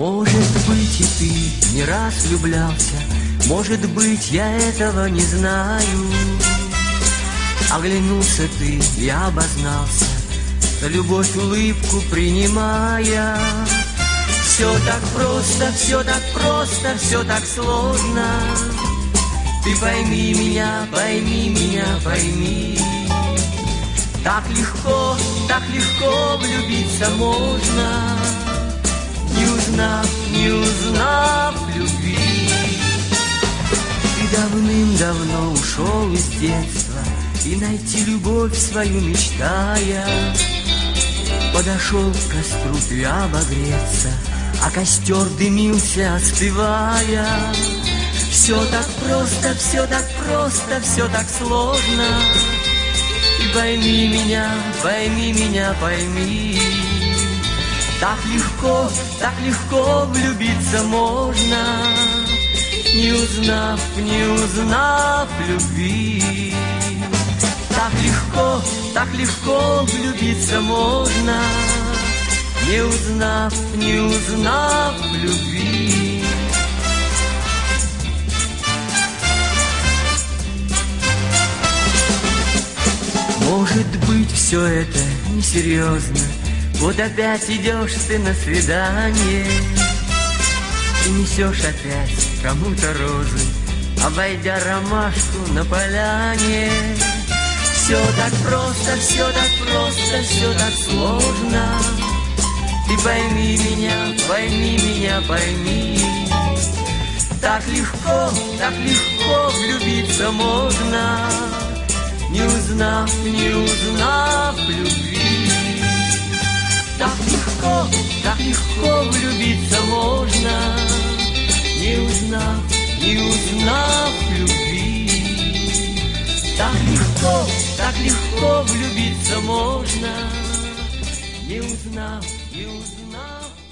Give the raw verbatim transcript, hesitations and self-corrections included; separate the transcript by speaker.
Speaker 1: Может быть, и ты не раз влюблялся, может быть, я этого не знаю. Оглянулся ты и обознался, за любовь улыбку принимая. Все так просто, все так просто, все так сложно. Ты пойми меня, пойми меня, пойми. Так легко, так легко влюбиться можно, не узнав, не узнав любви. Ты давным-давно ушел из детства и найти любовь свою мечтая. Подошел к костру ты обогреться, а костер дымился, остывая. Все так просто, все так просто, все так сложно. И пойми меня, пойми меня, пойми. Так легко, так легко влюбиться можно, не узнав, не узнав любви. Так легко, так легко влюбиться можно, не узнав, не узнав любви. Может быть, все это несерьезно. Вот опять идешь ты на свидание и несешь опять кому-то розы, обойдя ромашку на поляне. Все так просто, все так просто, все так сложно. Ты пойми меня, пойми меня, пойми. Так легко, так легко влюбиться можно, не узнав, не узнав любви. Так легко, так легко влюбиться можно, не узнав, не узнав любви. Так легко, так легко влюбиться можно, не узнав, не узнав.